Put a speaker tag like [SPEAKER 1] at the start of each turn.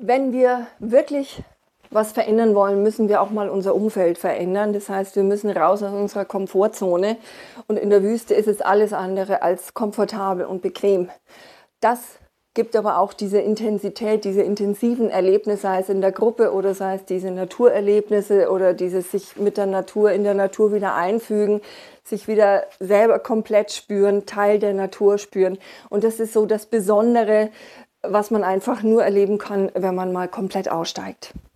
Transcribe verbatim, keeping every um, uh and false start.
[SPEAKER 1] Wenn wir wirklich was verändern wollen, müssen wir auch mal unser Umfeld verändern. Das heißt, wir müssen raus aus unserer Komfortzone. Und in der Wüste ist es alles andere als komfortabel und bequem. Das gibt aber auch diese Intensität, diese intensiven Erlebnisse, sei es in der Gruppe oder sei es diese Naturerlebnisse oder dieses sich mit der Natur, in der Natur wieder einfügen, sich wieder selber komplett spüren, Teil der Natur spüren. Und das ist so das Besondere, was man einfach nur erleben kann, wenn man mal komplett aussteigt.